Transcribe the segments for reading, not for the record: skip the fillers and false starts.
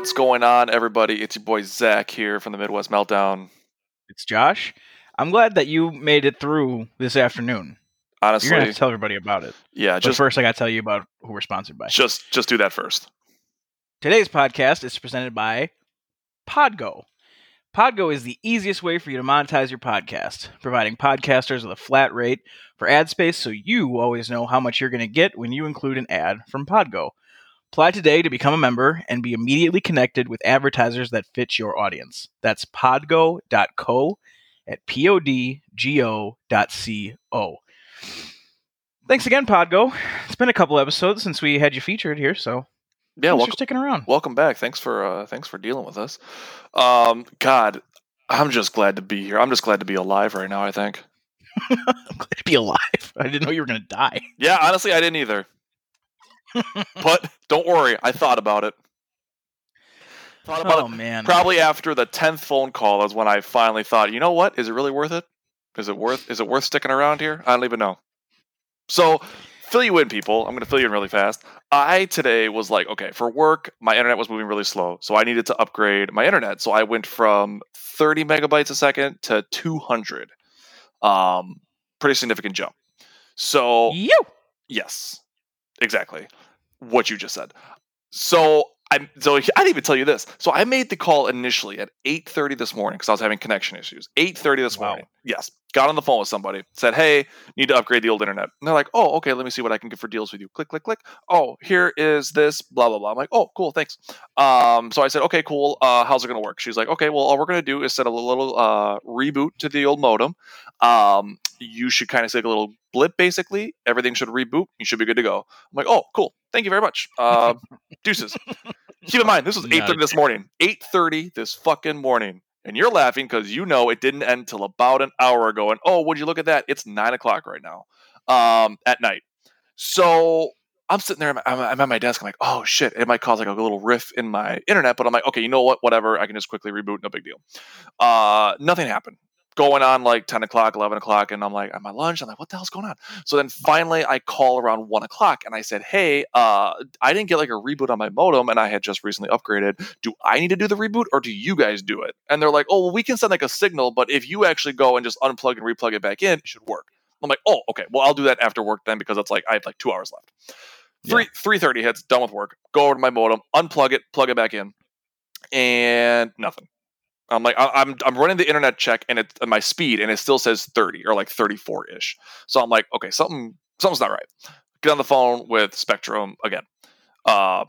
What's going on, everybody? It's your boy Zach here from the Midwest Meltdown. It's Josh. I'm glad that you made it through this afternoon. Honestly, You're gonna have to tell everybody about it. yeah, But first, I gotta tell you about who we're sponsored by. just do that first. Today's podcast is presented by Podgo. Podgo is the easiest way for you to monetize your podcast, providing podcasters with a flat rate for ad space so you always know how much you're going to get when you include an ad from Podgo. Apply today to become a member and be immediately connected with advertisers that fit your audience. That's podgo.co at podgo.co. Thanks again, Podgo. It's been a couple episodes since we had you featured here, so Yeah, thanks for sticking around. Welcome back. Thanks for dealing with us. God, I'm just glad to be here. I'm just glad to be alive right now, I think. I'm glad to be alive. I didn't know you were going to die. Yeah, honestly, I didn't either. But don't worry, I thought about it. Man. Probably after the 10th phone call is when I finally thought, you know what? Is it really worth it? Is it worth sticking around here? I don't even know. So, fill you in, people. I'm going to fill you in really fast. I today was like, okay, for work, my internet was moving really slow, so I needed to upgrade my internet. So I went from 30 megabytes a second to 200. Pretty significant jump. So, yes, exactly what you just said. So I didn't even tell you this. So I made the call initially at 8:30 this morning because I was having connection issues. 8:30 this morning. Yes. Got on the phone with somebody. Said, hey, need to upgrade the old internet. And they're like, oh, okay, let me see what I can get for deals with you. Click, click, click. Oh, here is this, blah, blah, blah. I'm like, oh, cool, thanks. So I said, okay, cool. How's it going to work? She's like, okay, well, all we're going to do is set a little reboot to the old modem. You should kind of see like a little blip, basically. Everything should reboot. You should be good to go. I'm like, oh, cool. Thank you very much. Deuces. Keep in mind, this was 8:30 this morning. 8:30 this fucking morning. And you're laughing because you know it didn't end until about an hour ago. And oh, would you look at that? It's 9 o'clock right now at night. So I'm sitting there. I'm at my desk. I'm like, oh, shit. It might cause like a little riff in my internet. But I'm like, okay, you know what? Whatever. I can just quickly reboot. No big deal. Nothing happened. Going on like 10 o'clock, 11 o'clock, and I'm like, at my lunch, I'm like, what the hell's going on? So then finally I call around 1 o'clock and I said, hey, I didn't get like a reboot on my modem and I had just recently upgraded. Do I need to do the reboot or do you guys do it? And they're like, oh, well, we can send like a signal, but if you actually go and just unplug and replug it back in, it should work. I'm like, oh, okay, well, I'll do that after work then because it's like I have like 2 hours left. 3:30 hits, done with work, go over to my modem, unplug it, plug it back in, and nothing. I'm like, I'm running the internet check and it's my speed and it still says 30 or like 34 ish. So I'm like, okay, something's not right. Get on the phone with Spectrum again. I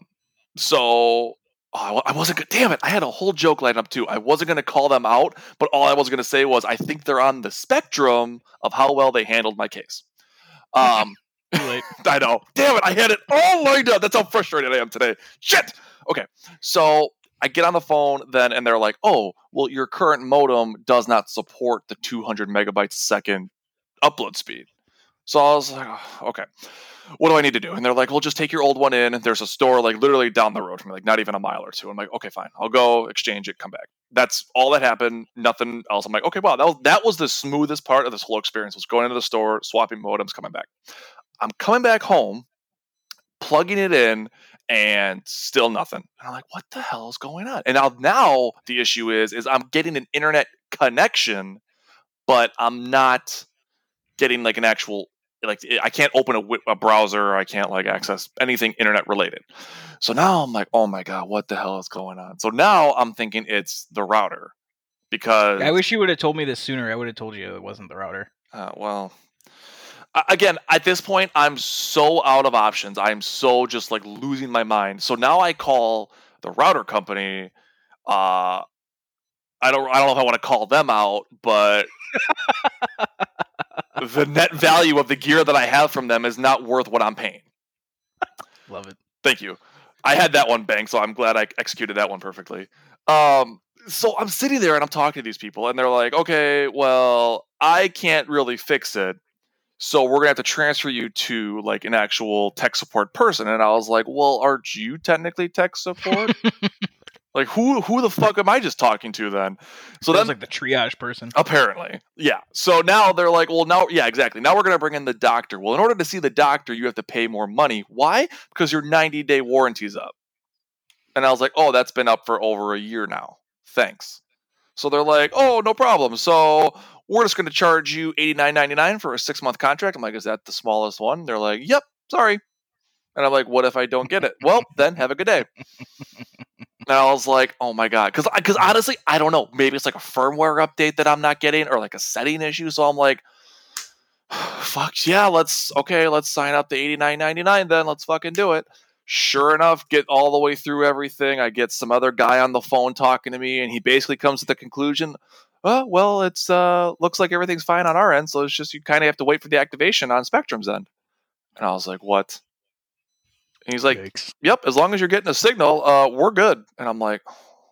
wasn't good. Damn it. I had a whole joke lined up too. I wasn't going to call them out, but all I was going to say was, I think they're on the spectrum of how well they handled my case. Too late. I know. Damn it. I had it all lined up. That's how frustrated I am today. Shit. Okay. So I get on the phone then and they're like, oh, well, your current modem does not support the 200 megabytes a second upload speed. So I was like, oh, okay, what do I need to do? And they're like, well, just take your old one in. There's a store like literally down the road from me, like not even a mile or two. I'm like, okay, fine. I'll go exchange it, come back. That's all that happened. Nothing else. I'm like, okay, wow, that was the smoothest part of this whole experience, was going into the store, swapping modems, coming back. I'm coming back home, plugging it in, and still nothing. And I'm like, what the hell is going on? And now the issue is I'm getting an internet connection, but I'm not getting like an actual, like, I can't open a browser. I can't like access anything internet related. So now I'm like, oh my God, what the hell is going on? So now I'm thinking it's the router, because I wish you would have told me this sooner. I would have told you it wasn't the router. Well, again, at this point, I'm so out of options. I'm so just like losing my mind. So now I call the router company. I don't know if I want to call them out, but the net value of the gear that I have from them is not worth what I'm paying. Love it. Thank you. I had that one bang, so I'm glad I executed that one perfectly. So I'm sitting there and I'm talking to these people, and they're like, okay, well, I can't really fix it, so we're gonna have to transfer you to like an actual tech support person. And I was like, well, aren't you technically tech support? Like, who the fuck am I just talking to then? So that's like the triage person. Apparently. Yeah. So now they're like, well, now, yeah, exactly. Now we're going to bring in the doctor. Well, in order to see the doctor, you have to pay more money. Why? Because your 90-day warranty's up. And I was like, oh, that's been up for over a year now. Thanks. So they're like, oh, no problem. So we're just going to charge you $89.99 for a 6-month contract. I'm like, is that the smallest one? They're like, yep, sorry. And I'm like, what if I don't get it? Well, then have a good day. And I was like, oh my God. Because honestly, I don't know. Maybe it's like a firmware update that I'm not getting or like a setting issue. So I'm like, fuck yeah, let's sign up to $89.99 then. Let's fucking do it. Sure enough, get all the way through everything. I get some other guy on the phone talking to me, and he basically comes to the conclusion, oh, well, it's looks like everything's fine on our end, so it's just you kind of have to wait for the activation on Spectrum's end. And I was like, what? And he's like, Yikes. yep, as long as you're getting a signal, we're good. And I'm like,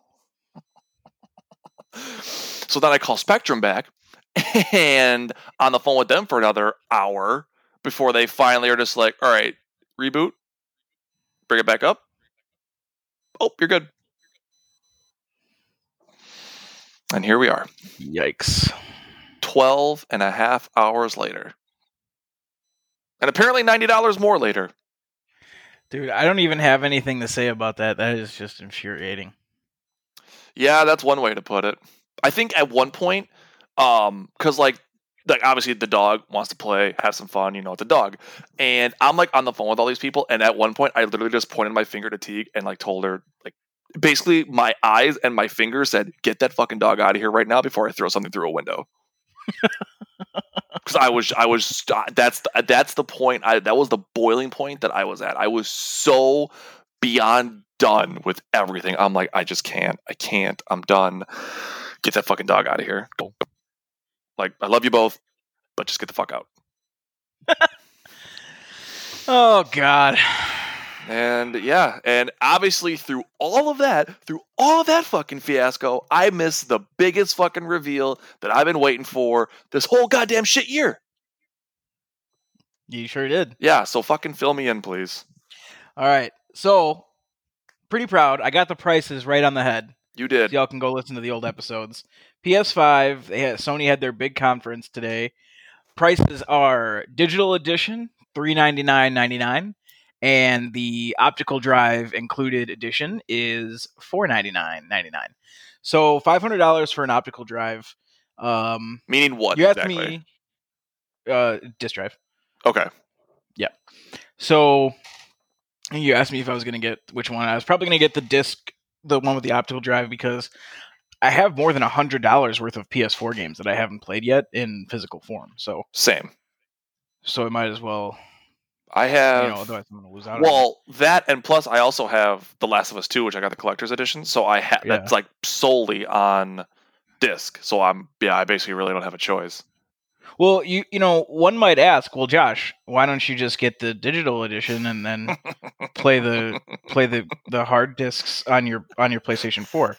so then I call Spectrum back, and on the phone with them for another hour before they finally are just like, all right, reboot, bring it back up. Oh, you're good. And here we are. Yikes. 12 and a half hours later. And apparently $90 more later. Dude, I don't even have anything to say about that. That is just infuriating. Yeah, that's one way to put it. I think at one point, because like obviously the dog wants to play, have some fun, with the dog. And I'm like on the phone with all these people, and at one point I literally just pointed my finger to Teague and like told her, like, basically my eyes and my fingers said, get that fucking dog out of here right now before I throw something through a window. Because that's the point. That was the boiling point that I was at. I was so beyond done with everything. I'm like, I just can't. I can't. I'm done. Get that fucking dog out of here. Go. Like, I love you both, but just get the fuck out. Oh, God. And yeah, and obviously through all of that fucking fiasco, I missed the biggest fucking reveal that I've been waiting for this whole goddamn shit year. You sure did. Yeah, so fucking fill me in, please. All right. So, pretty proud. I got the prices right on the head. You did. So y'all can go listen to the old episodes. PS5, Sony had their big conference today. Prices are digital edition, $399.99, and the optical drive included edition is $499.99. So $500 for an optical drive. Meaning what? You asked exactly? me, disk drive. Okay. Yeah. So you asked me if I was going to get which one. I was probably going to get the one with the optical drive, because I have more than $100 worth of PS4 games that I haven't played yet in physical form. So same. So I might as well. I have. Otherwise I'm gonna lose out. Well, that and plus I also have The Last of Us 2, which I got the collector's edition. So I have that's like solely on disc. So I basically really don't have a choice. Well, one might ask, well, Josh, why don't you just get the digital edition and then play the hard discs on your PlayStation 4?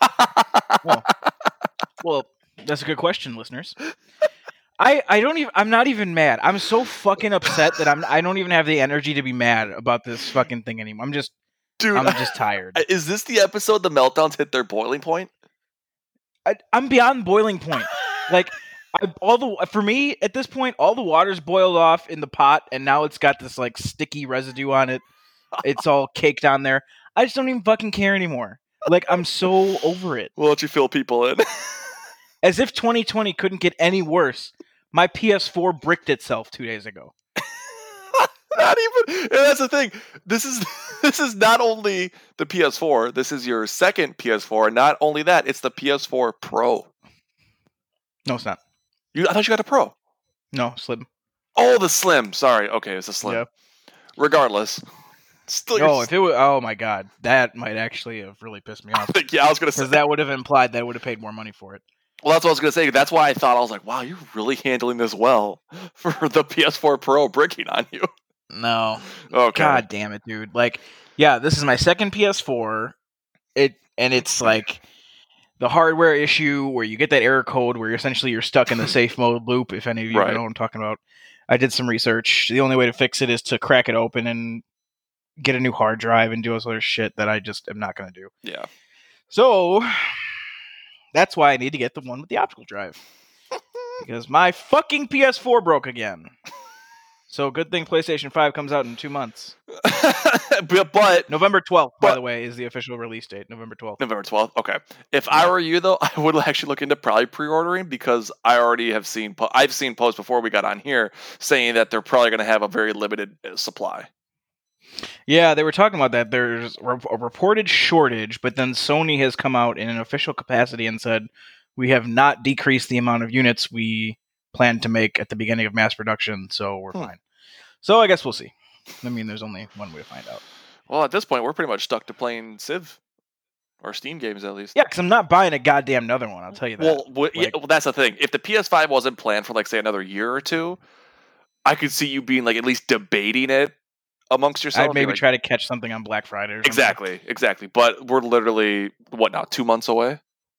Well, that's a good question, listeners. I'm not even mad. I'm so fucking upset that I don't even have the energy to be mad about this fucking thing anymore. I'm just tired. Is this the episode the meltdowns hit their boiling point? I'm beyond boiling point. Like, for me at this point, all the water's boiled off in the pot, and now it's got this like sticky residue on it. It's all caked on there. I just don't even fucking care anymore. Like, I'm so over it. We'll let you fill people in. As if 2020 couldn't get any worse. My PS4 bricked itself 2 days ago. Not even. And that's the thing. This is not only the PS4. This is your second PS4. And not only that, it's the PS4 Pro. No, it's not. I thought you got a Pro. No, Slim. Oh, the Slim. Sorry. Okay, it's a Slim. Yeah. Regardless. Still, if it was, oh my God, that might actually have really pissed me off. Yeah, I was going to say. Because that would have implied that I would have paid more money for it. Well, that's what I was going to say. That's why I thought, I was like, wow, you're really handling this well for the PS4 Pro bricking on you. No. Okay. God damn it, dude. Like, yeah, this is my second PS4. It's like the hardware issue where you get that error code where you're stuck in the safe mode loop, if any of you know what I'm talking about. I did some research. The only way to fix it is to crack it open and get a new hard drive and do all this other shit that I just am not going to do. Yeah. So that's why I need to get the one with the optical drive. Because my fucking PS4 broke again. So good thing PlayStation 5 comes out in 2 months. but November 12th, by but- the way, is the official release date. November 12th. November 12th. Okay. If I were you, though, I would actually look into probably pre-ordering because I already have seen. I've seen posts before we got on here saying that they're probably going to have a very limited supply. Yeah, they were talking about that. There's a reported shortage, but then Sony has come out in an official capacity and said, we have not decreased the amount of units we planned to make at the beginning of mass production, so we're fine. So I guess we'll see. I mean, there's only one way to find out. Well, at this point, we're pretty much stuck to playing Civ. Or Steam games, at least. Yeah, because I'm not buying a goddamn another one, I'll tell you that. Well, that's the thing. If the PS5 wasn't planned for, like, say, another year or two, I could see you being, like, at least debating it amongst yourself. I'd maybe try to catch something on Black Friday or something. Exactly. But we're literally, what now, 2 months away?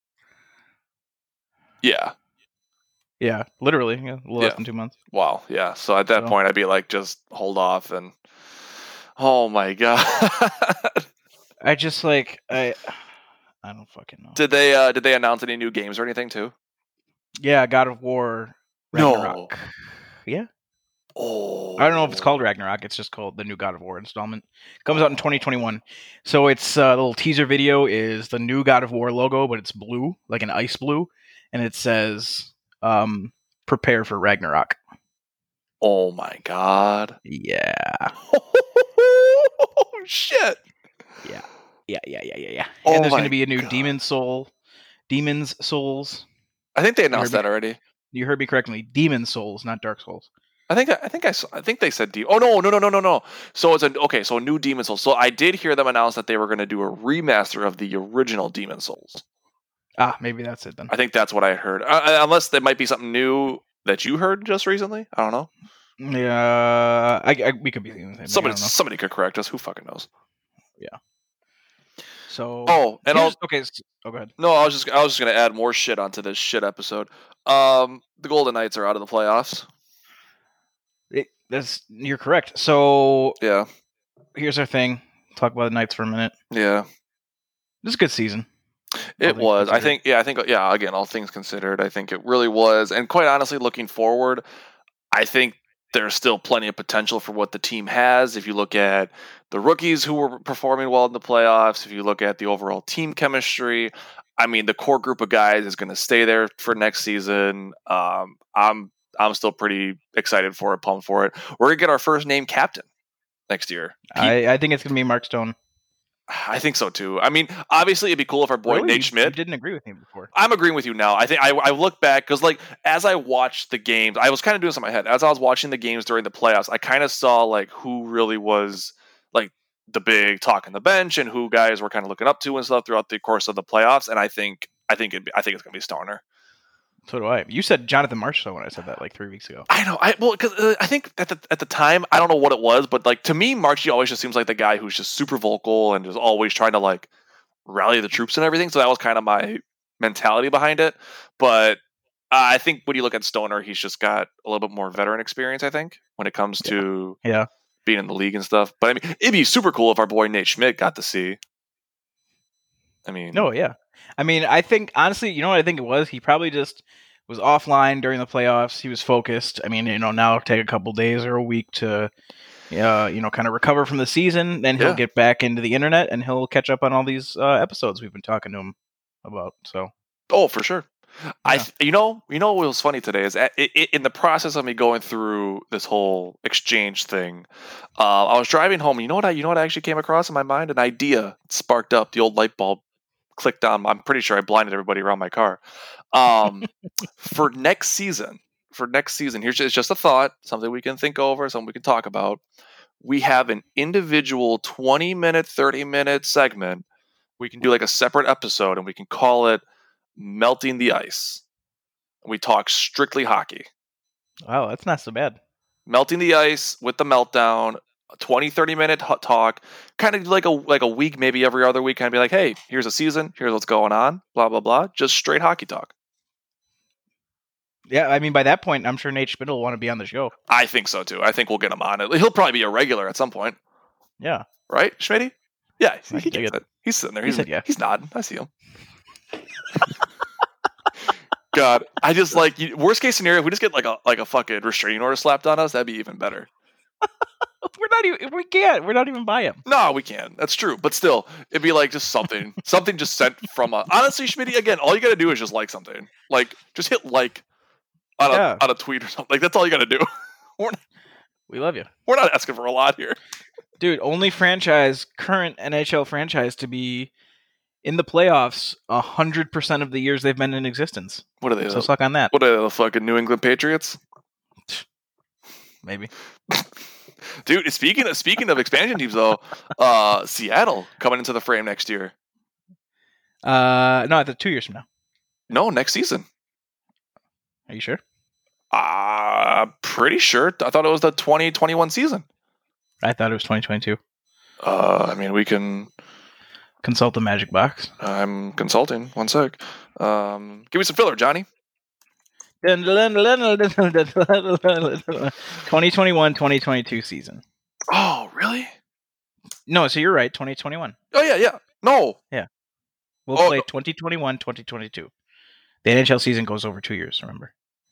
Yeah. Yeah, literally. Yeah, a little less than 2 months. Wow, yeah. So at that point, I'd be like, just hold off and... Oh, my God. I just, like... I don't fucking know. Did they announce any new games or anything, too? Yeah, God of War Ragnarok. No. Yeah. Oh. I don't know if it's called Ragnarok. It's just called the new God of War installment. Comes out in 2021. So it's the little teaser video is the new God of War logo, but it's blue, like an ice blue, and it says "Prepare for Ragnarok." Oh my God. Yeah. Oh shit. Yeah. Oh And there's going my to be a new God. Demon's Souls. I think they announced that already. You heard me correctly. Demon's Souls, not Dark Souls. I think they said Oh no. So it's a new Demon Souls. So I did hear them announce that they were going to do a remaster of the original Demon Souls. Ah, maybe that's it then. I think that's what I heard. Unless there might be something new that you heard just recently. I don't know. Yeah, we could be thinking the same thing. Somebody could correct us. Who fucking knows? Yeah. So. Oh, and okay. Go ahead. No, I was just gonna add more shit onto this shit episode. The Golden Knights are out of the playoffs. You're correct. So yeah, here's our thing. Talk about the Knights for a minute. Yeah, this is a good season. It was. I think. Again, all things considered, I think it really was. And quite honestly, looking forward, I think there's still plenty of potential for what the team has. If you look at the rookies who were performing well in the playoffs, if you look at the overall team chemistry, I mean, the core group of guys is going to stay there for next season. I'm still pretty excited for it, pumped for it. We're going to get our first named captain next year. I think it's going to be Mark Stone. I think so too. I mean, obviously, it'd be cool if our boy Nate Schmidt. You didn't agree with me before. I'm agreeing with you now. I think I look back because, like, as I watched the games, I was kind of doing this in my head. As I was watching the games during the playoffs, I kind of saw like who really was like the big talk on the bench and who guys were kind of looking up to and stuff throughout the course of the playoffs. And I think it's going to be Stoner. So do I. You said Jonathan Marsh though when I said that like 3 weeks ago. I know. Because I think at the time, I don't know what it was, but like to me, Marchie always just seems like the guy who's just super vocal and just always trying to like rally the troops and everything. So that was kind of my mentality behind it. But I think when you look at Stoner, he's just got a little bit more veteran experience. I think when it comes to being in the league and stuff. But I mean, it'd be super cool if our boy Nate Schmidt got to see. I mean, no, yeah. I mean, I think, honestly, you know what I think it was? He probably just was offline during the playoffs. He was focused. I mean, now take a couple days or a week to, kind of recover from the season. Then he'll get back into the internet and he'll catch up on all these episodes we've been talking to him about. So, oh, for sure. Yeah. What was funny today is in the process of me going through this whole exchange thing, I was driving home. You know what I actually came across in my mind? An idea sparked up. The old light bulb clicked on. I'm pretty sure I blinded everybody around my car. For next season, here's just a thought, something we can think over, something we can talk about. We have an individual 20-minute, 30-minute segment. We can do like a separate episode, and we can call it Melting the Ice. We talk strictly hockey. Wow, that's not so bad. Melting the Ice with the meltdown. 20, 30-minute talk, kind of like a week, maybe every other week, kind of be like, hey, here's a season, here's what's going on, blah, blah, blah. Just straight hockey talk. Yeah, I mean, by that point, I'm sure Nate Schmidt will want to be on the show. I think so, too. I think we'll get him on it. He'll probably be a regular at some point. Yeah. Right, Schmitty? Yeah, he gets it. He's sitting there. He's nodding. I see him. God, I just like, worst case scenario, if we just get like a fucking restraining order slapped on us, that'd be even better. we're not even. We can't. We're not even by him. No, we can. That's true. But still, it'd be like just something just sent from a. Honestly, Schmitty, again, all you gotta do is just like something. Like, just hit like on a tweet or something. Like, that's all you gotta do. We love you. We're not asking for a lot here. Dude, only current NHL franchise to be in the playoffs 100% of the years they've been in existence. What are they? So suck on that. What are the fucking New England Patriots? Maybe. Dude, speaking of expansion teams though, Seattle coming into the frame next year. No, 2 years from now. No, next season. Are you sure? Pretty sure. I thought it was the 2021 season. I thought it was 2022. I mean, we can consult the Magic Box. I'm consulting. One sec. Give me some filler, Johnny. 2021-2022 season. Oh, really? No, so you're right. 2021. Oh, yeah. No. Yeah. We'll play 2021-2022. The NHL season goes over 2 years, remember?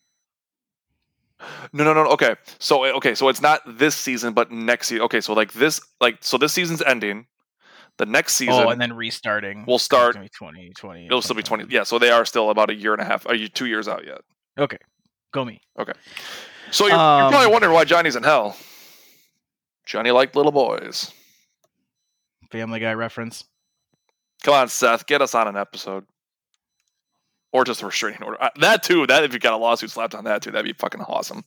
No. Okay. So it's not this season, but next season. Okay, so this season's ending. The next season. Oh, and then restarting. We'll start. It's gonna be 2020. It'll still be 20. Yeah, so they are still about a year and a half. Are you 2 years out yet? Okay. Go me. Okay. So you're probably wondering why Johnny's in hell. Johnny liked little boys. Family Guy reference. Come on, Seth. Get us on an episode. Or just a restraining order. That too. That if you got a lawsuit slapped on that too, that'd be fucking awesome.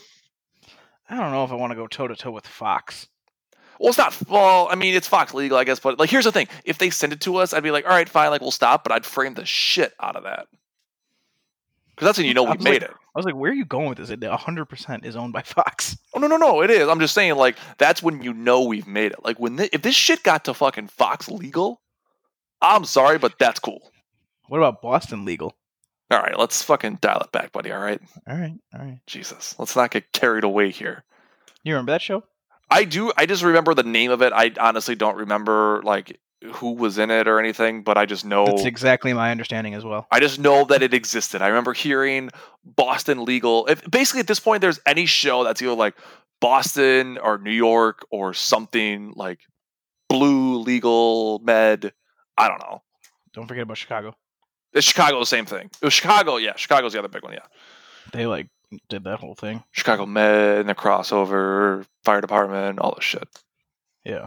I don't know if I want to go toe to toe with Fox. Well, it's not. Well, I mean, it's Fox legal, I guess. But like, here's the thing: if they send it to us, I'd be like, all right, fine, like we'll stop. But I'd frame the shit out of that because that's when you know we made it. I was like, where are you going with this? It 100% is owned by Fox. Oh no, it is. I'm just saying, like that's when you know we've made it. Like if this shit got to fucking Fox legal, I'm sorry, but that's cool. What about Boston legal? All right, let's fucking dial it back, buddy. All right. All right. Jesus, let's not get carried away here. You remember that show? I do. I just remember the name of it. I honestly don't remember like who was in it or anything, but I just know that's exactly my understanding as well. I just know that it existed. I remember hearing Boston legal. Basically, at this point, there's any show that's either like Boston or New York or something like Blue Legal Med. I don't know. Don't forget about Chicago. It's Chicago, the same thing. It was Chicago, yeah. Chicago's the other big one, yeah. They like did that whole thing. Chicago Med and the crossover, fire department, all this shit. Yeah.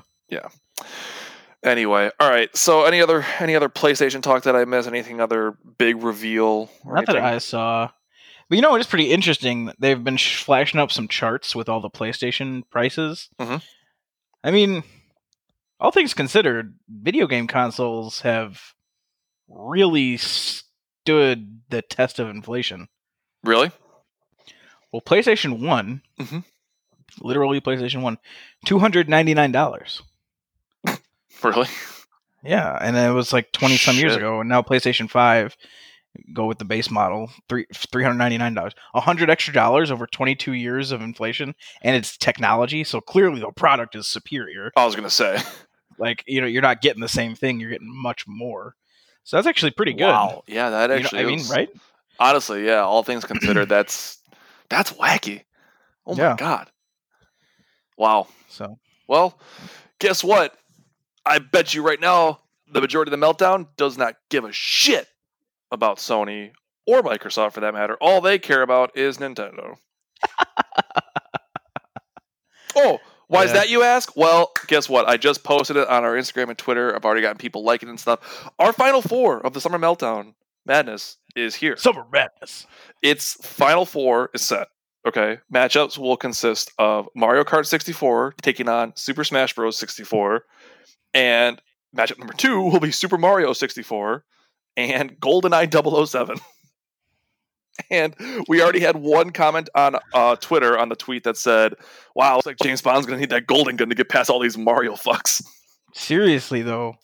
Anyway, all right. So any other PlayStation talk that I missed? Anything other big reveal? Not that I saw. But you know, it's pretty interesting. They've been flashing up some charts with all the PlayStation prices. Mm-hmm. I mean, all things considered, video game consoles have really stood the test of inflation. Really? Well, PlayStation 1, literally PlayStation 1, $299. Really? Yeah, and it was like 20-some years ago, and now PlayStation 5, go with the base model, $399. $100 extra over 22 years of inflation, and it's technology, so clearly the product is superior. I was going to say. Like, you're not getting the same thing, you're getting much more. So that's actually pretty good. Wow. Yeah, that actually is. Right? Honestly, yeah, all things considered, that's wacky. Oh my God. Wow. So, well, guess what? I bet you right now, the majority of the Meltdown does not give a shit about Sony or Microsoft for that matter. All they care about is Nintendo. Oh, why is that, you ask? Well, guess what? I just posted it on our Instagram and Twitter. I've already gotten people liking it and stuff. Our Final Four of the Summer Meltdown Madness is here. Summer Madness. Its Final Four is set. Okay. Matchups will consist of Mario Kart 64 taking on Super Smash Bros. 64. And matchup number 2 will be Super Mario 64 and GoldenEye 007. And we already had one comment on Twitter on the tweet that said, wow, looks like James Bond's going to need that golden gun to get past all these Mario fucks. Seriously, though.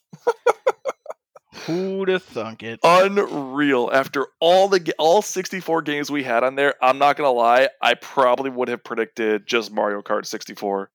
Who'd have thunk it? Unreal. After all 64 games we had on there, I'm not going to lie, I probably would have predicted just Mario Kart 64.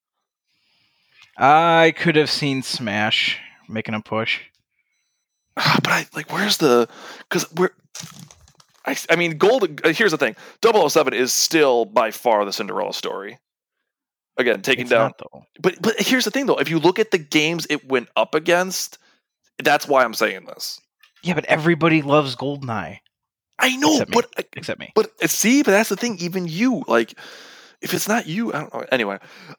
I could have seen Smash making a push. But where's the... Because I mean, here's the thing. 007 is still by far the Cinderella story. Again, taking It's down. not, though. But here's the thing, though. If you look at the games it went up against, that's why I'm saying this. Yeah, but everybody loves GoldenEye. I know, Except me. But that's the thing. Even you, like, if it's not you, I don't know. Anyway,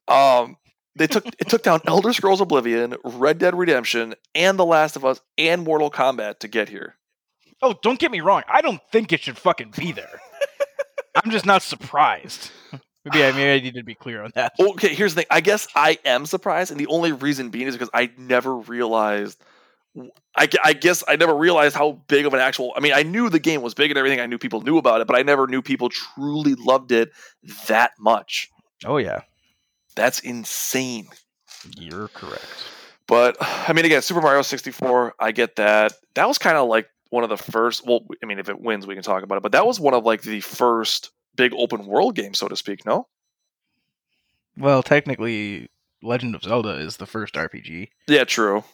it took down Elder Scrolls Oblivion, Red Dead Redemption, and The Last of Us, and Mortal Kombat to get here. Oh, don't get me wrong. I don't think it should fucking be there. I'm just not surprised. Maybe I need to be clear on that. Okay, here's the thing. I guess I am surprised, and the only reason being is because I never realized. I guess I never realized how big of an actual. I mean, I knew the game was big and everything. I knew people knew about it, but I never knew people truly loved it that much. Oh yeah, that's insane. You're correct. But I mean, again, Super Mario 64. I get that. That was kind of like one of the first. Well, I mean, if it wins, we can talk about it. But that was one of like the first big open world games, so to speak. No. Well, technically, Legend of Zelda is the first RPG. Yeah, true.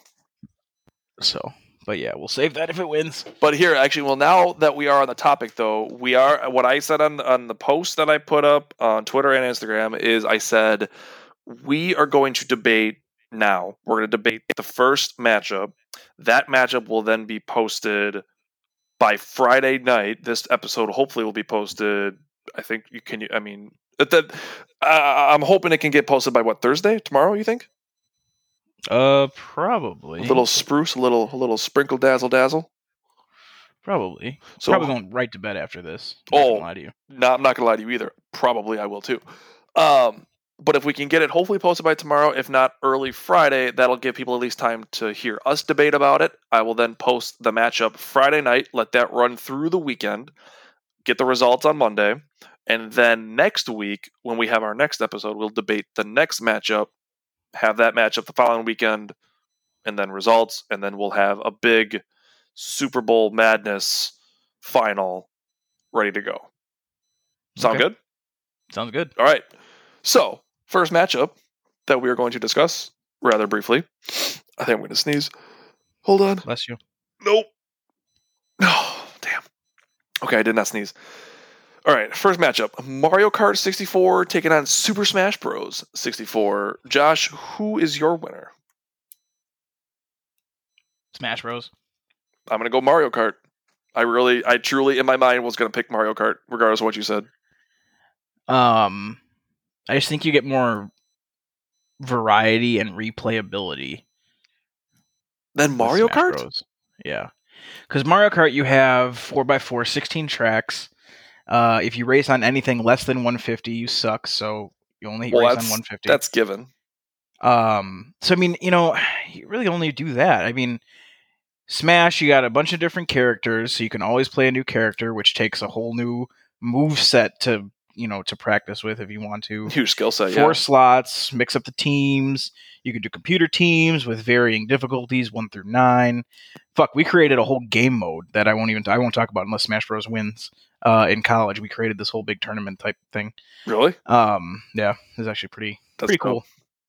So, but yeah, we'll save that if it wins. But here, actually, well, now that we are on the topic, though, we are. What I said on the post that I put up on Twitter and Instagram is I said we are going to debate now. We're going to debate the first matchup. That matchup will then be posted by Friday night. This episode hopefully will be posted. I think you can. I mean, I'm hoping it can get posted by what, Thursday? Tomorrow? You think? Probably. A little spruce, a little sprinkle dazzle. Probably. So, probably going right to bed after this. I'm not gonna lie to you. No, I'm not gonna lie to you either. Probably I will too. But if we can get it hopefully posted by tomorrow, if not early Friday, that'll give people at least time to hear us debate about it. I will then post the matchup Friday night, let that run through the weekend, get the results on Monday, and then next week, when we have our next episode, we'll debate the next matchup, have that matchup the following weekend, and then results, and then we'll have a big Super Bowl madness final ready to go. Sound good? Sounds good. All right. So, first matchup that we are going to discuss rather briefly. I think I'm going to sneeze. Hold on. Bless you. Nope. No. Damn. Okay, I did not sneeze. All right, first matchup. Mario Kart 64 taking on Super Smash Bros. 64. Josh, who is your winner? Smash Bros. I'm going to go Mario Kart. I truly, in my mind, was going to pick Mario Kart, regardless of what you said. I just think you get more variety and replayability than Mario Kart? Bros. Yeah. Because Mario Kart, you have 4x4, 16 tracks. If you race on anything less than 150, you suck. So you only race on 150. That's given. So I mean, you really only do that. I mean, Smash, you got a bunch of different characters, so you can always play a new character, which takes a whole new move set to practice with if you want to. Huge skill set. 4 slots, mix up the teams. You can do computer teams with varying difficulties, 1 through 9. Fuck, we created a whole game mode that I won't talk about unless Smash Bros wins. In college, we created this whole big tournament type thing. Really? Yeah, it's actually pretty cool.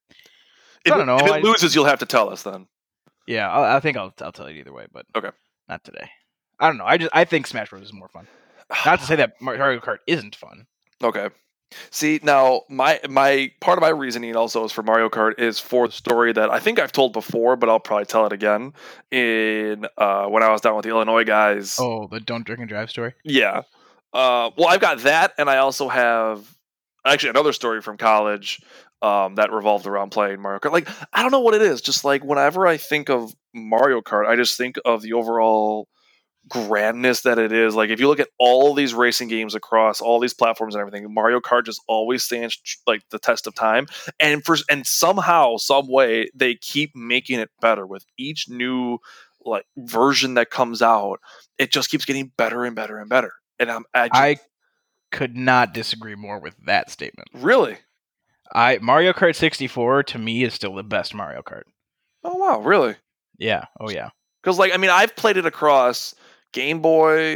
If it loses, you'll have to tell us then. Yeah, I think I'll tell you either way, but okay, not today. I don't know. I think Smash Bros is more fun. Not to say that Mario Kart isn't fun. Okay. See, now my part of my reasoning also is for Mario Kart is for the story that I think I've told before, but I'll probably tell it again in when I was down with the Illinois guys. Oh, the Don't Drink and Drive story? Yeah. Well, I've got that, and I also have actually another story from college that revolved around playing Mario Kart. Like, I don't know what it is. Just like whenever I think of Mario Kart, I just think of the overall grandness that it is. Like, if you look at all these racing games across all these platforms and everything, Mario Kart just always stands like the test of time. And somehow, some way, they keep making it better with each new like version that comes out. It just keeps getting better and better and better. And I could not disagree more with that statement. Really? Mario Kart 64 to me is still the best Mario Kart. Oh wow, really? Yeah. Oh yeah. Because I've played it across Game Boy,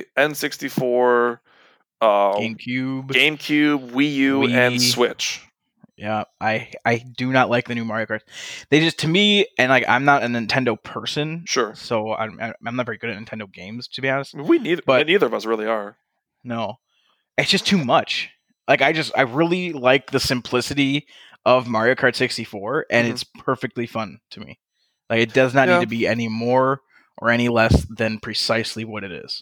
N64, GameCube, Wii U, and Switch. Yeah, I do not like the new Mario Kart. They just, to me, and I'm not a Nintendo person, sure. So I'm not very good at Nintendo games, to be honest. Neither of us really are. No, it's just too much. I really like the simplicity of Mario Kart 64, and it's perfectly fun to me. Like, it does not need to be any more or any less than precisely what it is.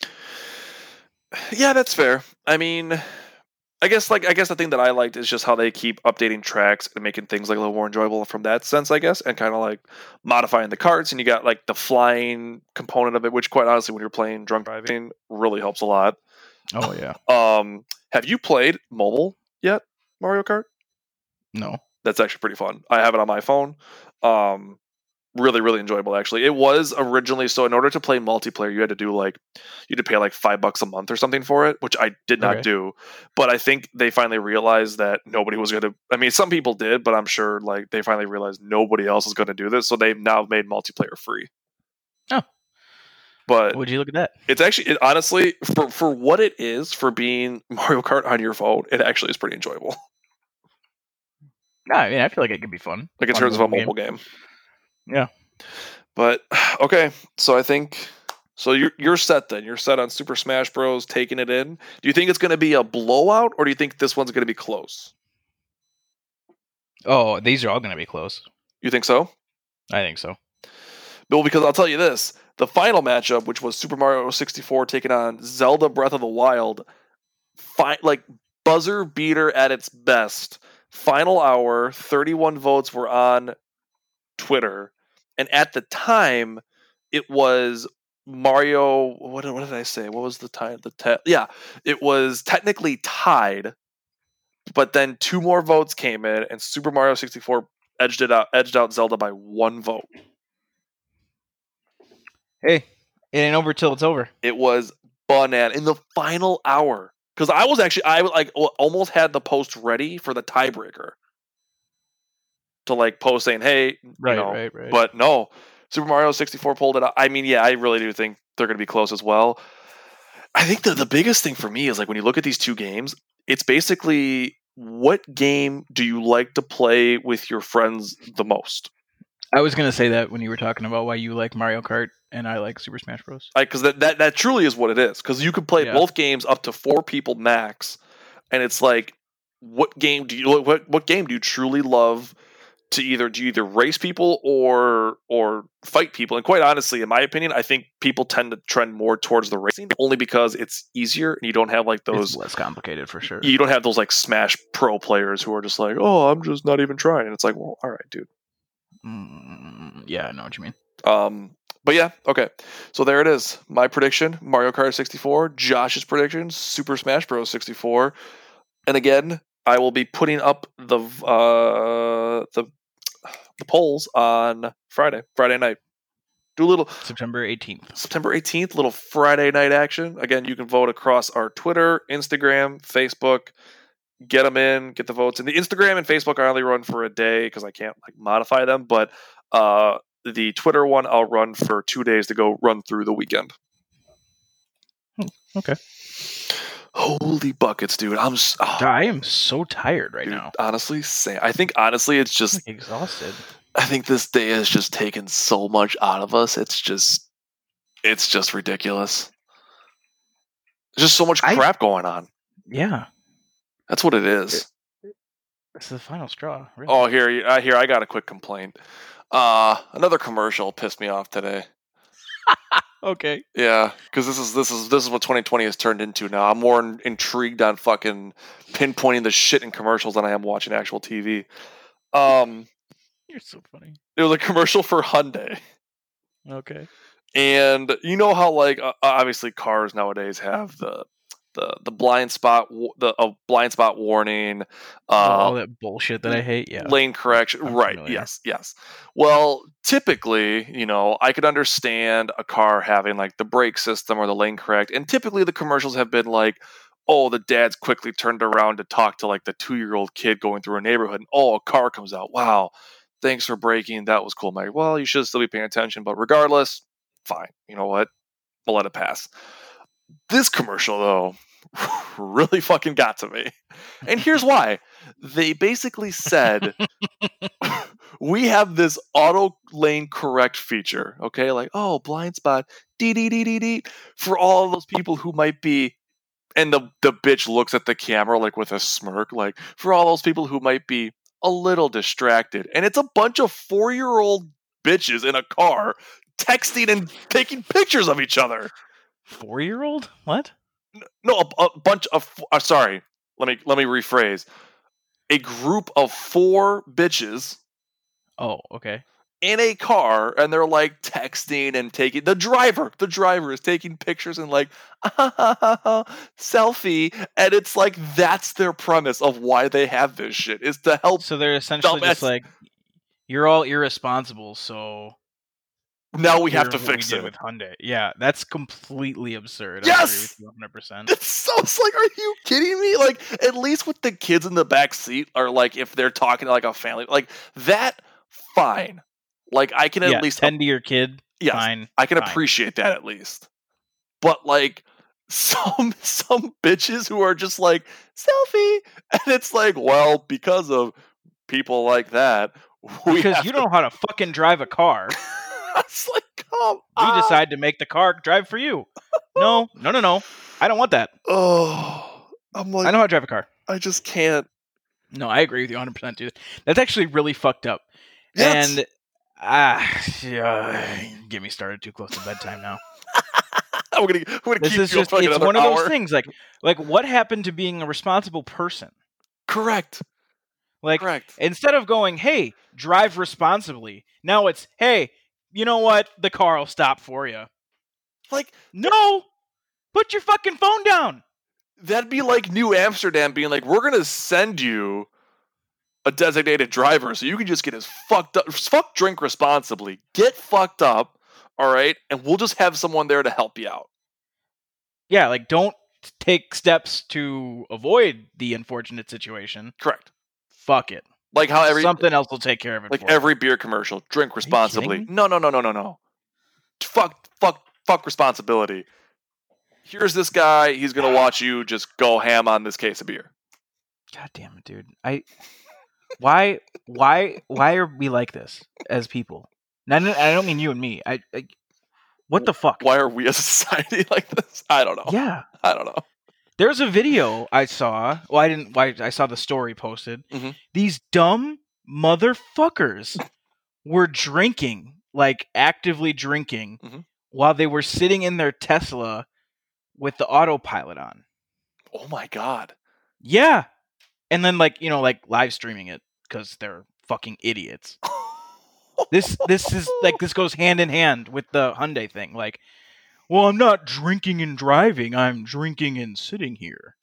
Yeah, that's fair. I mean, I guess the thing that I liked is just how they keep updating tracks and making things like a little more enjoyable from that sense, I guess, and kind of like modifying the carts. And you got like the flying component of it, which quite honestly, when you're playing drunk driving, really helps a lot. Oh yeah. Have you played mobile yet, Mario Kart? No. That's actually pretty fun. I have it on my phone. Really, really enjoyable, actually. It was originally, so in order to play multiplayer, you had to pay like $5 a month or something for it, which I did not do. But I think they finally realized that nobody was going to, I mean, some people did, but I'm sure like they finally realized nobody else is going to do this. So they've now made multiplayer free. Oh. But would you look at that? It's actually, honestly, for what it is, for being Mario Kart on your phone, it actually is pretty enjoyable. Yeah, I mean, I feel like it could be fun. Like in terms of a mobile game. Yeah. But okay, so I think you're set then. You're set on Super Smash Bros. Taking it in. Do you think it's going to be a blowout, or do you think this one's going to be close? Oh, these are all going to be close. You think so? I think so. Well, because I'll tell you this: the final matchup, which was Super Mario 64 taking on Zelda Breath of the Wild, like buzzer beater at its best. Final hour, 31 votes were on Twitter, and at the time, it was Mario. What did I say? What was the time? Yeah, it was technically tied, but then 2 more votes came in, and Super Mario 64 edged out Zelda by 1 vote. Hey, it ain't over till it's over. It was bananas in the final hour. Because I almost had the post ready for the tiebreaker to like post saying, "Hey, right. But no, Super Mario 64 pulled it out. I mean, yeah, I really do think they're going to be close as well. I think the biggest thing for me is like when you look at these two games, it's basically what game do you like to play with your friends the most? I was going to say that when you were talking about why you like Mario Kart and I like Super Smash Bros. Because that truly is what it is. Because you can play both games up to 4 people max, and it's like, what game do you truly love? Do you either race people or fight people? And quite honestly, in my opinion, I think people tend to trend more towards the racing, only because it's easier and you don't have like those. It's less complicated for sure. You don't have those like Smash Pro players who are just like, oh, I'm just not even trying. And it's like, well, all right, dude. Yeah, I know what you mean. But yeah, okay. So there it is. My prediction: Mario Kart 64. Josh's prediction: Super Smash Bros. 64. And again, I will be putting up the polls on Friday night. Do a little September 18th, little Friday night action. Again, you can vote across our Twitter, Instagram, Facebook. Get them in, get the votes. And the Instagram and Facebook I only run for a day because I can't like modify them. But the Twitter one I'll run for 2 days to go run through the weekend. Okay. Holy buckets, dude! I am so tired right now. Honestly, I think it's just I'm exhausted. I think this day has just taken so much out of us. It's just ridiculous. There's just so much crap going on. Yeah, that's what it is. It's the final straw. Really. Oh, here I got a quick complaint. Another commercial pissed me off today. Okay. Yeah, because this is what 2020 has turned into now. I'm more intrigued on fucking pinpointing the shit in commercials than I am watching actual TV. You're so funny. It was a commercial for Hyundai. Okay. And you know how like obviously cars nowadays have the blind spot blind spot warning, all that bullshit that I hate. Yeah, lane correction. Right? Familiar. Yes. Well, typically, I could understand a car having like the brake system or the lane correct, and typically the commercials have been like, oh, the dad's quickly turned around to talk to like the 2-year-old kid going through a neighborhood, and a car comes out. Wow, thanks for braking. That was cool. I'm like, well, you should still be paying attention, but regardless, fine. You know what? We'll let it pass. This commercial, though, really fucking got to me. And here's why. They basically said, we have this auto lane correct feature, okay? Like, oh, blind spot, dee, for all those people who might be, and the bitch looks at the camera like with a smirk, like, for all those people who might be a little distracted, and it's a bunch of 4-year-old bitches in a car texting and taking pictures of each other. 4-year-old? What? No, a bunch of. Sorry, let me rephrase. A group of 4 bitches. Oh, okay. In a car, and they're like texting and taking the driver is taking pictures and like selfie, and it's like that's their premise of why they have this shit is to help. So they're essentially just like, you're all irresponsible, so now we have to here's what fix we did it with Hyundai. Yeah, that's completely absurd. Yes! I agree with you 100%. It's like, are you kidding me? Like, at least with the kids in the back seat, or like if they're talking to like a family, like that, fine. Like I can at least tend to your kid. Yes, fine. I can fine. appreciate that at least. But like some bitches who are just like selfie, and it's like, well, because of people like that, because you don't know how to fucking drive a car. It's like, come we on. decide to make the car drive for you. No. I don't want that. Oh, I'm like, I know how to drive a car. I just can't. No, I agree with you 100%, dude. That's actually really fucked up. Yes. And get me started too close to bedtime now. I'm gonna this keep is you just up for it's another one of hour. those things like what happened to being a responsible person? Correct. Instead of going, hey, drive responsibly, now it's, hey, you know what, the car will stop for you. Like, no, put your fucking phone down. That'd be like New Amsterdam being like, we're gonna send you a designated driver so you can just get as fucked up, drink responsibly, get fucked up, all right, and we'll just have someone there to help you out. Yeah, like don't take steps to avoid the unfortunate situation. Correct. Fuck it. Like how something else will take care of it. Like every beer commercial, drink responsibly. No. Fuck responsibility. Here's this guy. He's gonna watch you just go ham on this case of beer. God damn it, dude. Why are we like this as people? I don't mean you and me. What the fuck? Why are we as a society like this? I don't know. Yeah. I don't know. There's a video I saw. Well, I didn't. I saw the story posted. Mm-hmm. These dumb motherfuckers were drinking, like actively drinking, while they were sitting in their Tesla with the autopilot on. Oh my god. Yeah. And then like live streaming it because they're fucking idiots. This is like, this goes hand in hand with the Hyundai thing. Like, well, I'm not drinking and driving. I'm drinking and sitting here.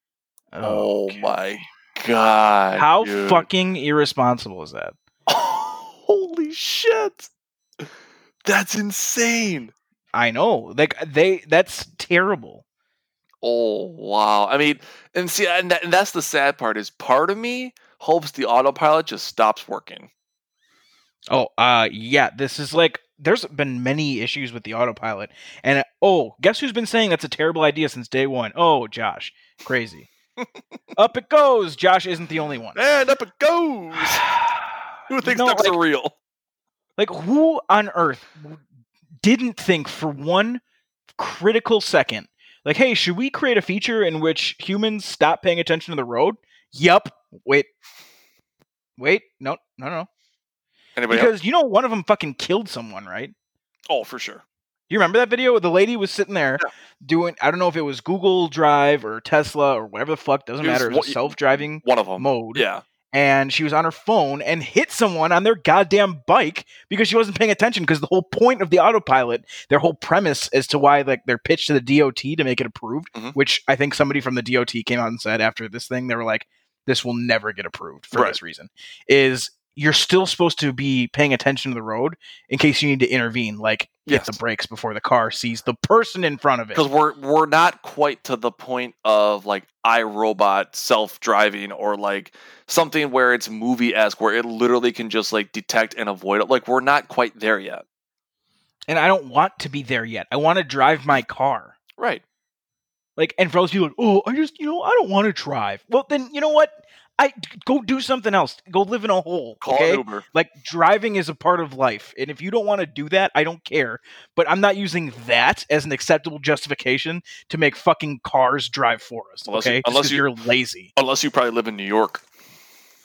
Oh my god. How fucking irresponsible is that? Holy shit. That's insane. I know. Like that's terrible. Oh, wow. I mean, and see, and that's the sad part is part of me hopes the autopilot just stops working. Oh, yeah, this is like, there's been many issues with the autopilot. And, guess who's been saying that's a terrible idea since day one? Oh, Josh. Crazy. Up it goes. Josh isn't the only one. And up it goes. Who thinks that's real? Like, who on earth didn't think for one critical second, like, hey, should we create a feature in which humans stop paying attention to the road? Yup. Wait. No. Anybody because else? one of them fucking killed someone, right? Oh, for sure. You remember that video? The lady was sitting there doing, I don't know if it was Google Drive or Tesla or whatever the fuck, doesn't matter. It was self-driving one of them mode. Yeah. And she was on her phone and hit someone on their goddamn bike because she wasn't paying attention, because the whole point of the autopilot, their whole premise as to why like they're pitched to the DOT to make it approved, which I think somebody from the DOT came out and said after this thing, they were like, this will never get approved for this reason, is you're still supposed to be paying attention to the road in case you need to intervene, like hit the brakes before the car sees the person in front of it. Because we're not quite to the point of like iRobot self-driving or like something where it's movie-esque, where it literally can just like detect and avoid it. Like, we're not quite there yet. And I don't want to be there yet. I want to drive my car. Right. Like, and for those people, like, I just, I don't want to drive. Well, then, you know what? Go do something else. Go live in a hole. Call an Uber. Like, driving is a part of life. And if you don't want to do that, I don't care. But I'm not using that as an acceptable justification to make fucking cars drive for us. Unless you're lazy. Unless you probably live in New York.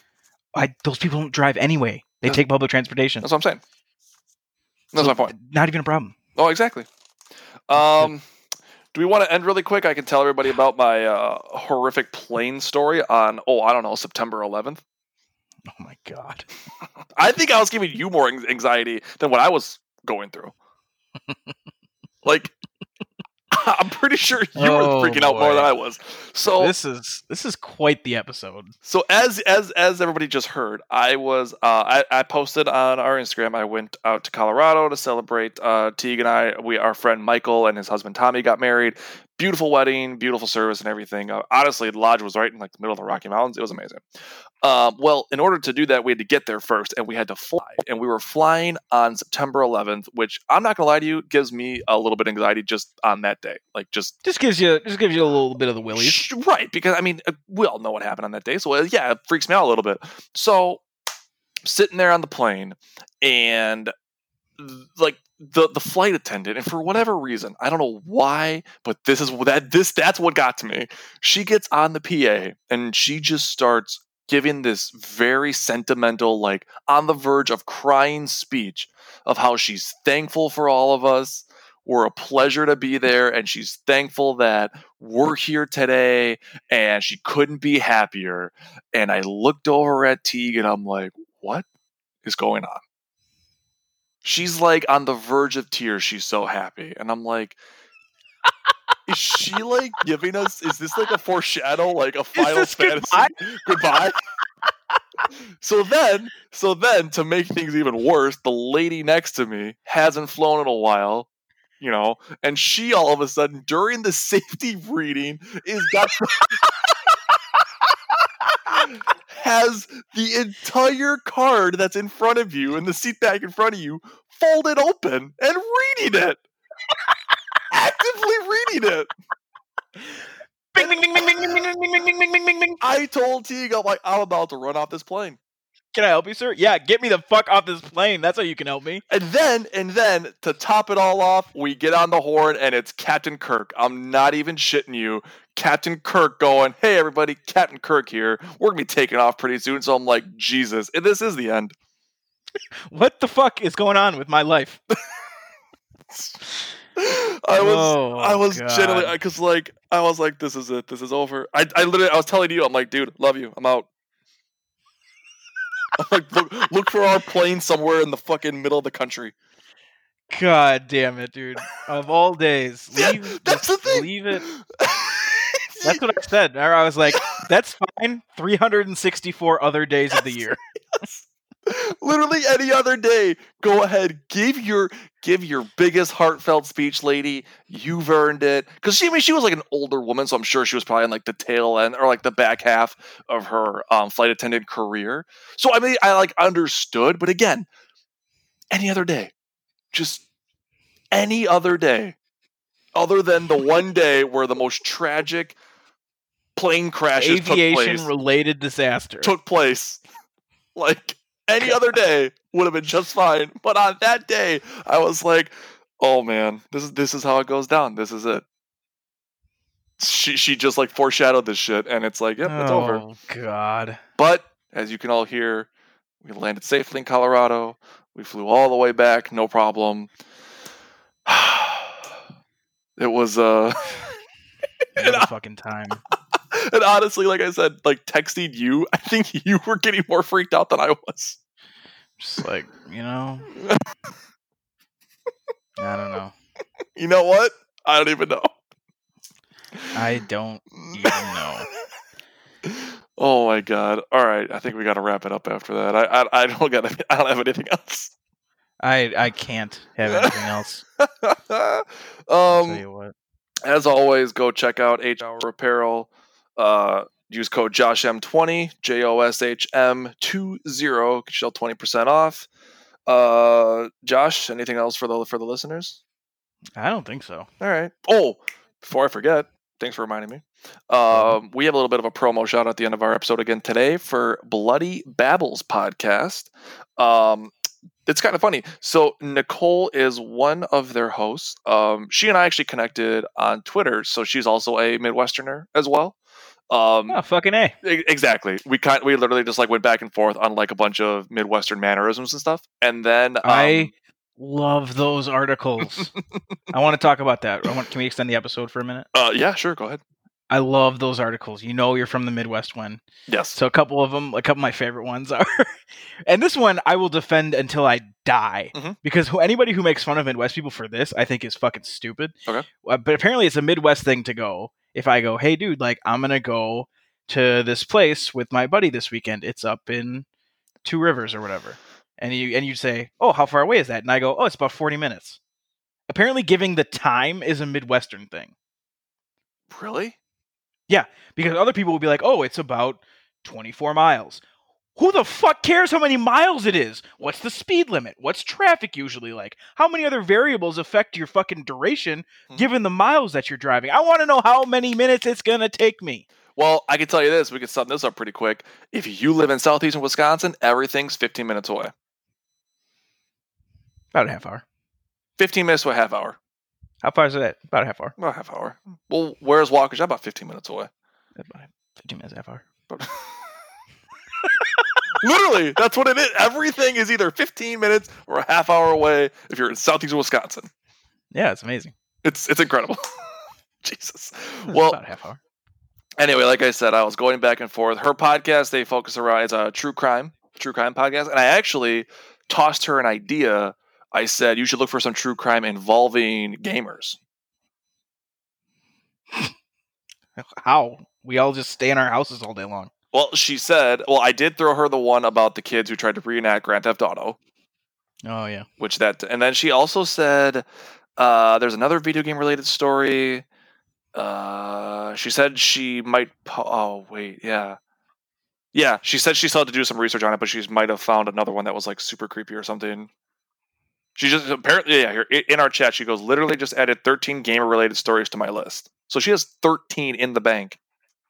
Those people don't drive anyway. They take public transportation. That's what I'm saying. That's my point. Not even a problem. Oh, exactly. Do we want to end really quick? I can tell everybody about my horrific plane story on, September 11th. Oh my God. I think I was giving you more anxiety than what I was going through. Like, I'm pretty sure you were freaking out more than I was. So this is quite the episode. So as everybody just heard, I was I posted on our Instagram. I went out to Colorado to celebrate Teague and our friend Michael and his husband Tommy got married. Beautiful wedding, beautiful service and everything. Honestly, the lodge was right in like the middle of the Rocky Mountains. It was amazing. Well, in order to do that, we had to get there first, and we had to fly. And we were flying on September 11th, which I'm not gonna lie to you, gives me a little bit of anxiety just on that day. Like just gives you a little bit of the willies, right? Because I mean, we all know what happened on that day, so yeah, it freaks me out a little bit. So sitting there on the plane, and like the flight attendant, and for whatever reason, I don't know why, but that's what got to me. She gets on the PA and she just starts giving this very sentimental, like on the verge of crying speech of how she's thankful for all of us. We're a pleasure to be there, and she's thankful that we're here today, and she couldn't be happier. And I looked over at Teague and I'm like, what is going on? She's like on the verge of tears. She's so happy. And I'm like, is she like giving us, is this like a foreshadow, like a Final Fantasy goodbye? So then to make things even worse, the lady next to me hasn't flown in a while, and she all of a sudden during the safety reading has the entire card that's in front of you in the seat back in front of you folded open and reading it. Actively reading it. Bing, bing, bing, bing, bing, bing, bing, bing, bing, bing, bing, bing. I told Teague, I'm like, I'm about to run off this plane. Can I help you, sir? Yeah, get me the fuck off this plane. That's how you can help me. And then to top it all off, we get on the horn and it's Captain Kirk. I'm not even shitting you. Captain Kirk going, hey everybody, Captain Kirk here. We're gonna be taking off pretty soon. So I'm like, Jesus, this is the end. What the fuck is going on with my life? I was genuinely, because like I was like, this is it. This is over. I was telling you, I'm like, dude, love you. I'm out. I'm like, look for our plane somewhere in the fucking middle of the country. God damn it, dude! Of all days, that's the thing. Leave it. That's what I said. I was like, that's fine. 364 other days of the year. Yes. Literally any other day. Go ahead, give your biggest heartfelt speech, lady. You've earned it. Because she was like an older woman, so I'm sure she was probably in like the tail end or like the back half of her flight attendant career. So I mean, I like understood, but again, any other day, just any other day, other than the one day where the most tragic plane crashes, aviation-related disaster took place, like. Any other day would have been just fine, but on that day, I was like, "Oh man, this is how it goes down. This is it." She just like foreshadowed this shit, and it's like, "Yep, it's over." Oh God! But as you can all hear, we landed safely in Colorado. We flew all the way back, no problem. It was another fucking time. And honestly, like I said, like texting you, I think you were getting more freaked out than I was. Just like, I don't know. You know what? I don't even know. I don't even know. Oh my God! All right, I think we got to wrap it up after that. I don't have anything else. I can't have anything else. I'll tell you what. As always, go check out H-Hour Apparel. Use code JOSHM20, JOSHM20, get yourself 20% off. Josh, anything else for the listeners? I don't think so. All right. Oh, before I forget, thanks for reminding me. We have a little bit of a promo shout at the end of our episode again today for Bloody Babbles podcast. It's kind of funny. So Nicole is one of their hosts. She and I actually connected on Twitter, so she's also a Midwesterner as well. Oh, fucking A. Exactly. We literally just like went back and forth on like a bunch of Midwestern mannerisms and stuff, and then I love those articles. I want to talk about that. Can we extend the episode for a minute? Yeah, sure. Go ahead. I love those articles. You know, you're from the Midwest one. Yes. So a couple of my favorite ones are, and this one I will defend until I die, because anybody who makes fun of Midwest people for this, I think is fucking stupid. Okay. But apparently it's a Midwest thing to go. If I go, hey dude, like I'm going to go to this place with my buddy this weekend. It's up in Two Rivers or whatever. And you say, oh, how far away is that? And I go, oh, it's about 40 minutes. Apparently giving the time is a Midwestern thing. Really? Yeah, because other people will be like, oh, it's about 24 miles. Who the fuck cares how many miles it is? What's the speed limit? What's traffic usually like? How many other variables affect your fucking duration given the miles that you're driving? I want to know how many minutes it's going to take me. Well, I can tell you this. We can sum this up pretty quick. If you live in southeastern Wisconsin, everything's 15 minutes away. About a half hour. 15 minutes to a half hour. How far is it? About a half hour. About a half hour. Well, where's Waukesha? About 15 minutes away. About 15 minutes, half hour. Literally, that's what it is. Everything is either 15 minutes or a half hour away if you're in southeastern Wisconsin. Yeah, it's amazing. It's incredible. Jesus. Well, about a half hour. Anyway, like I said, I was going back and forth. Her podcast, they focus around, it's a true crime podcast. And I actually tossed her an idea. I said, you should look for some true crime involving gamers. How? We all just stay in our houses all day long. Well, she said, I did throw her the one about the kids who tried to reenact Grand Theft Auto. Oh, yeah. And then she also said, there's another video game related story. She said she might, Yeah, she said she still had to do some research on it, but she might have found another one that was like super creepy or something. She just apparently, here in our chat, she goes, literally just added 13 gamer related stories to my list. So she has 13 in the bank.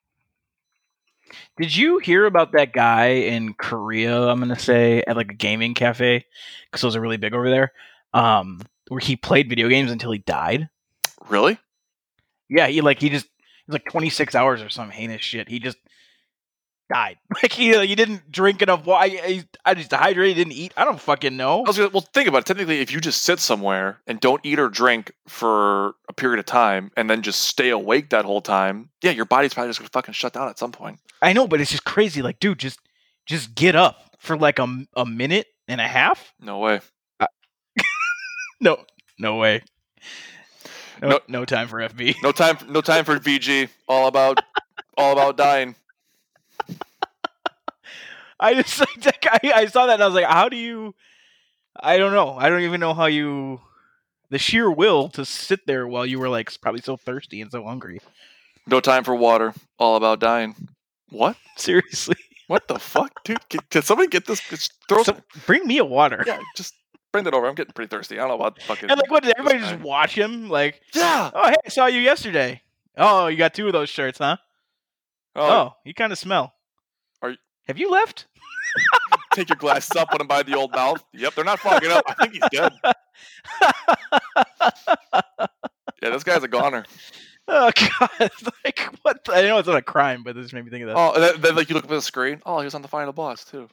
Did you hear about that guy in Korea, I'm going to say, at like a gaming cafe? Because those are really big over there. Where he played video games until he died. Really? Yeah, it was like 26 hours or some heinous shit. He just died. Like he didn't drink enough water. I just dehydrated, didn't eat. I don't fucking know. Think about it. Technically, if you just sit somewhere and don't eat or drink for a period of time and then just stay awake that whole time, yeah, your body's probably just gonna fucking shut down at some point. I know, but it's just crazy. Like, dude, just get up for like a minute and a half. No way. No way. No time for FB. No time for VG. All about dying. I saw that and I was like, how do you? I don't know. I don't even know how you. The sheer will to sit there while you were like probably so thirsty and so hungry. No time for water. All about dying. What? Seriously? What the fuck, dude? Can somebody get this? Bring me a water. Yeah, just bring that over. I'm getting pretty thirsty. I don't know about fucking. And like, what did everybody just watch him? Like, yeah. Oh, hey, I saw you yesterday. Oh, you got 2 of those shirts, huh? Oh, you kind of smell. Have you left? Take your glasses up, put them by the old mouth. Yep, they're not fogging up. I think he's dead. Yeah, this guy's a goner. Oh god! Like what? I know it's not a crime, but this just made me think of that. Oh, and then like you look up at the screen. Oh, he was on the final boss too.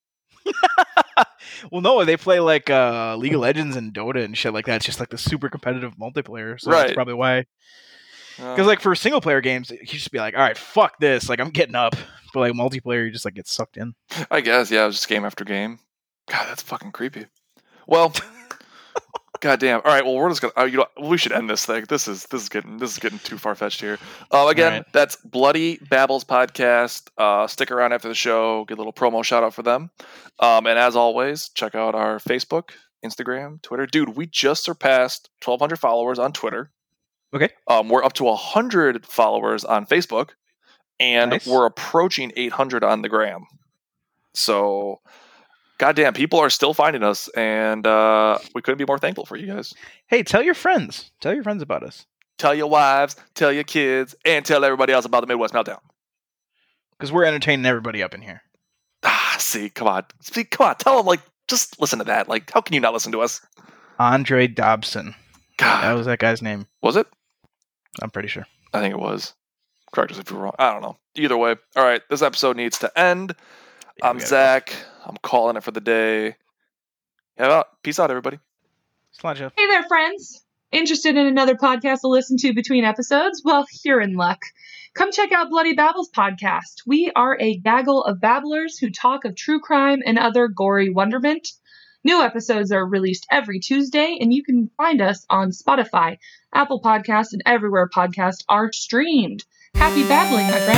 Well, no, they play like League of Legends and Dota and shit like that. It's just like the super competitive multiplayer. So that's probably why. Because like for single player games, you just be like, all right, fuck this. Like I'm getting up. But like multiplayer, you just like get sucked in. I guess, yeah, it was just game after game. God, that's fucking creepy. Well, goddamn. All right, well, we're just gonna. We should end this thing. This is getting too far fetched here. Again, right. That's Bloody Babbles podcast. Stick around after the show. Get a little promo shout out for them. And as always, check out our Facebook, Instagram, Twitter. Dude, we just surpassed 1,200 followers on Twitter. Okay. We're up to 100 followers on Facebook. And nice. We're approaching 800 on the gram. So, goddamn, people are still finding us, and we couldn't be more thankful for you guys. Hey, tell your friends. Tell your friends about us. Tell your wives, tell your kids, and tell everybody else about the Midwest Meltdown. Because we're entertaining everybody up in here. See, come on. Tell them, like, just listen to that. Like, how can you not listen to us? Andre Dobson. God. That was that guy's name. Was it? I'm pretty sure. I think it was. Correct us if you're wrong. I don't know. Either way. All right, this episode needs to end. Yeah, I'm Zach. I'm calling it for the day. Peace out, everybody. Sláinte. Hey there, friends. Interested in another podcast to listen to between episodes? Well, you're in luck. Come check out Bloody Babbles podcast. We are a gaggle of babblers who talk of true crime and other gory wonderment. New episodes are released every Tuesday, and you can find us on Spotify, Apple Podcasts, and everywhere podcasts are streamed. Happy babbling, my friends.